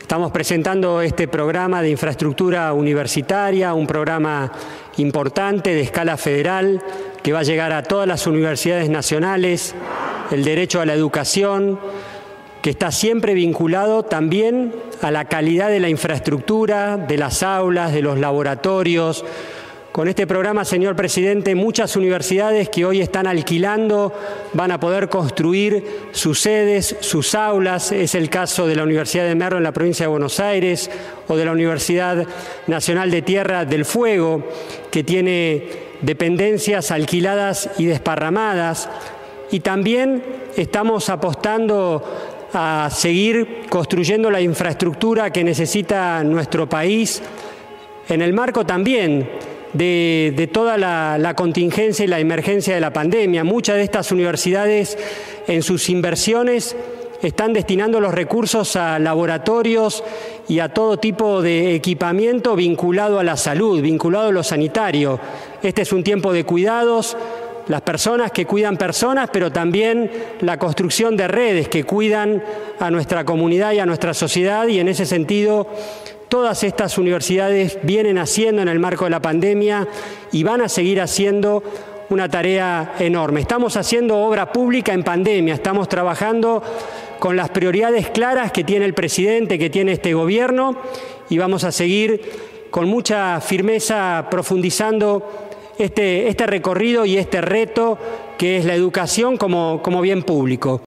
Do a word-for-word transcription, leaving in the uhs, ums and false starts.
Estamos presentando este programa de infraestructura universitaria, un programa importante de escala federal que va a llegar a todas las universidades nacionales, el derecho a la educación, que está siempre vinculado también a la calidad de la infraestructura, de las aulas, de los laboratorios. Con este programa, señor presidente, muchas universidades que hoy están alquilando van a poder construir sus sedes, sus aulas. Es el caso de la Universidad de Merlo en la provincia de Buenos Aires o de la Universidad Nacional de Tierra del Fuego, que tiene dependencias alquiladas y desparramadas. Y también estamos apostando a seguir construyendo la infraestructura que necesita nuestro país en el marco también de, de toda la, la contingencia y la emergencia de la pandemia. Muchas de estas universidades en sus inversiones están destinando los recursos a laboratorios y a todo tipo de equipamiento vinculado a la salud, vinculado a lo sanitario. Este es un tiempo de cuidados, las personas que cuidan personas, pero también la construcción de redes que cuidan a nuestra comunidad y a nuestra sociedad, y en ese sentido todas estas universidades vienen haciendo en el marco de la pandemia y van a seguir haciendo una tarea enorme. Estamos haciendo obra pública en pandemia, estamos trabajando con las prioridades claras que tiene el presidente, que tiene este gobierno, y vamos a seguir con mucha firmeza profundizando Este, este recorrido y este reto que es la educación como, como bien público.